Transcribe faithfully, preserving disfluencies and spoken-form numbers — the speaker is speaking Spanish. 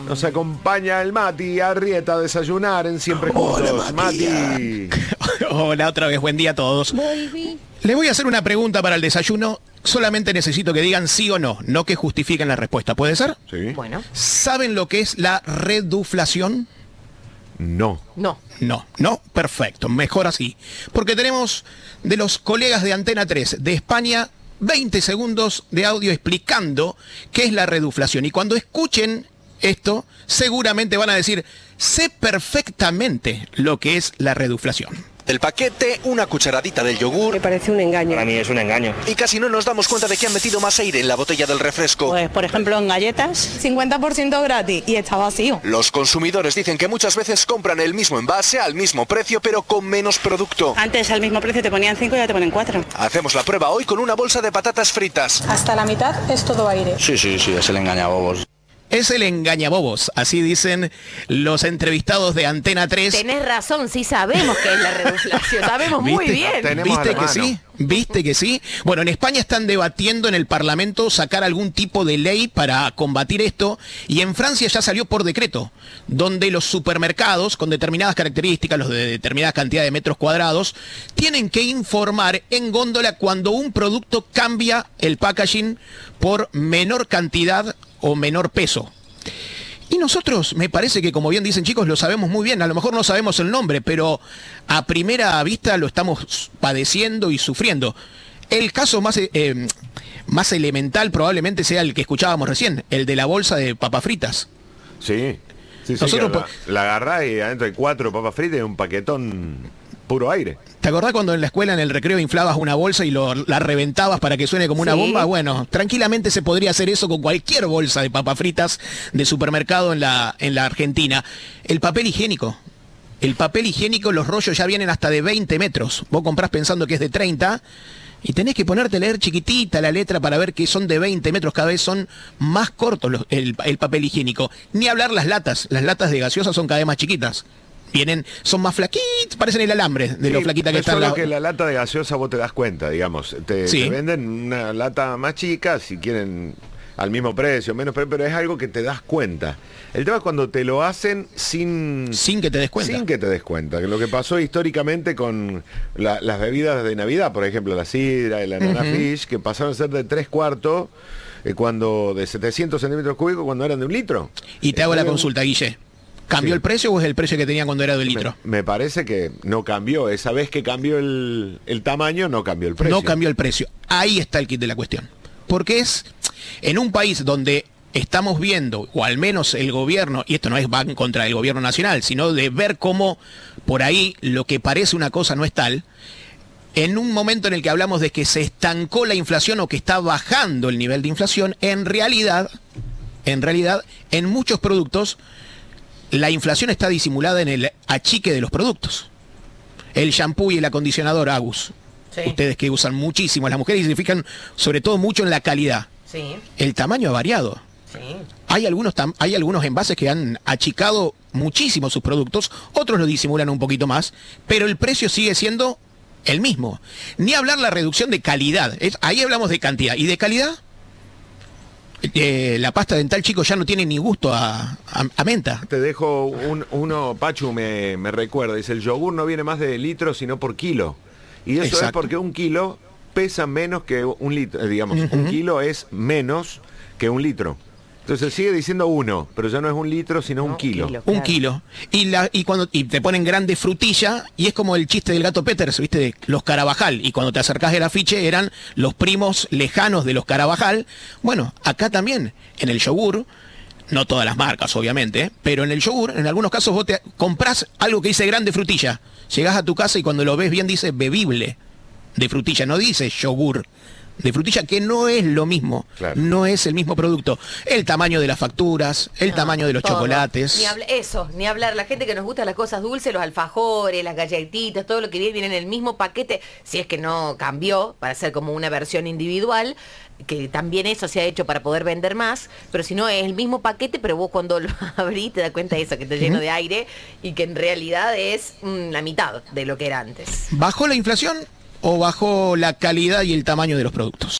Nos acompaña el Mati Arrieta a desayunar en Siempre Juntos. Hola, Mati. Mati. Hola, otra vez, buen día a todos. Volví. Le voy a hacer una pregunta para el desayuno. Solamente necesito que digan sí o no, no que justifiquen la respuesta. ¿Puede ser? Sí. Bueno, ¿Saben lo que es la reduflación? No. no. No, no, perfecto, mejor así. Porque tenemos de los colegas de Antena tres de España veinte segundos de audio explicando qué es la reduflación. Y cuando escuchen esto, seguramente van a decir, sé perfectamente lo que es la reduflación. Del paquete, una cucharadita del yogur. Me parece un engaño. Para mí es un engaño. Y casi no nos damos cuenta de que han metido más aire en la botella del refresco. Pues, por ejemplo, en galletas. cincuenta por ciento gratis y está vacío. Los consumidores dicen que muchas veces compran el mismo envase al mismo precio, pero con menos producto. Antes al mismo precio te ponían cinco y ya te ponen cuatro. Hacemos la prueba hoy con una bolsa de patatas fritas. Hasta la mitad es todo aire. Sí, sí, sí, es el engañabobos. Es el engañabobos, así dicen los entrevistados de Antena tres. Tenés razón, sí sabemos que es la reduflación, sabemos muy ¿Viste? bien. Tenemos a ¿Viste la que mano. sí? ¿Viste que sí? Bueno, en España están debatiendo en el Parlamento sacar algún tipo de ley para combatir esto, y en Francia ya salió por decreto, donde los supermercados con determinadas características, los de determinada cantidad de metros cuadrados, tienen que informar en góndola cuando un producto cambia el packaging por menor cantidad o menor peso. Y nosotros, me parece que, como bien dicen chicos, lo sabemos muy bien. A lo mejor no sabemos el nombre, pero a primera vista lo estamos padeciendo y sufriendo. El caso más, eh, más elemental probablemente sea el que escuchábamos recién, el de la bolsa de papas fritas. Sí. Sí, sí, Nosotros que po- la, la agarrás y adentro hay cuatro papas fritas y un paquetón puro aire. ¿Te acordás cuando en la escuela, en el recreo, inflabas una bolsa y lo, la reventabas para que suene como una Sí. bomba? Bueno, tranquilamente se podría hacer eso con cualquier bolsa de papas fritas de supermercado en la, en la Argentina. El papel higiénico. El papel higiénico, los rollos ya vienen hasta de veinte metros. Vos comprás pensando que es de treinta y tenés que ponerte a leer chiquitita la letra para ver que son de veinte metros. Cada vez son más cortos los- el, el papel higiénico. Ni hablar las latas. Las latas de gaseosa son cada vez más chiquitas. Vienen, son más flaquitas, parecen el alambre de lo Sí, flaquita que es están solo las... que la lata de gaseosa vos te das cuenta, digamos. Te, Sí. te venden una lata más chica, si quieren al mismo precio, menos precio, pero es algo que te das cuenta. El tema es cuando te lo hacen sin... Sin que te des cuenta. Sin que te des cuenta. Que lo que pasó históricamente con la- las bebidas de Navidad, por ejemplo, la sidra, el Banana Fish, que pasaron a ser de tres cuartos, eh, cuando de setecientos centímetros cúbicos, cuando eran de un litro. Y te hago la Entonces, consulta, Guille. ¿Cambió Sí. el precio o es el precio que tenía cuando era de Me, litro? me parece que no cambió. Esa vez que cambió el, el tamaño, no cambió el precio. No cambió el precio. Ahí está el kit de la cuestión. Porque es en un país donde estamos viendo, o al menos el gobierno, y esto no es van contra el gobierno nacional, sino de ver cómo por ahí lo que parece una cosa no es tal, en un momento en el que hablamos de que se estancó la inflación o que está bajando el nivel de inflación, en realidad, en realidad, en muchos productos, la inflación está disimulada en el achique de los productos. El shampoo y el acondicionador Agus. Sí. Ustedes que usan muchísimo, las mujeres se fijan sobre todo mucho en la calidad. Sí, El tamaño ha variado. sí. Hay algunos, tam- hay algunos envases que han achicado muchísimo sus productos, otros lo disimulan un poquito más, pero el precio sigue siendo el mismo. Ni hablar la reducción de calidad. Es- ahí hablamos de cantidad. ¿Y de calidad? Eh, la pasta dental, chicos, ya no tiene ni gusto a, a- a menta. Te dejo un, uno, Pachu me, me recuerda, dice, el yogur no viene más de litro, sino por kilo. Y eso es Exacto. porque un kilo pesa menos que un litro, eh, digamos, un kilo es menos que un litro. Entonces sigue diciendo uno, pero ya no es un litro, sino un No, kilo. kilo. Un Claro. kilo. Y, la, y, cuando, y te ponen grande frutilla, y es como el chiste del gato Peters, ¿viste? De los Carabajal. Y cuando te acercás del afiche eran los primos lejanos de los Carabajal. Bueno, acá también, en el yogur, no todas las marcas, obviamente, ¿eh? Pero en el yogur, en algunos casos vos te comprás algo que dice grande frutilla. Llegás a tu casa y cuando lo ves bien dice bebible de frutilla, no dice yogur de frutilla, que no es lo mismo, Claro. no es el mismo producto. El tamaño de las facturas, el No, tamaño de los todo. chocolates. Ni habla- eso, ni hablar. La gente que nos gusta las cosas dulces, los alfajores, las galletitas, todo lo que viene, viene en el mismo paquete, si es que no cambió para ser como una versión individual, que también eso se ha hecho para poder vender más, pero si no es el mismo paquete, pero vos cuando lo abrís te das cuenta de eso, que está lleno de aire y que en realidad es mm, la mitad de lo que era antes. ¿Bajó la inflación o bajó la calidad y el tamaño de los productos?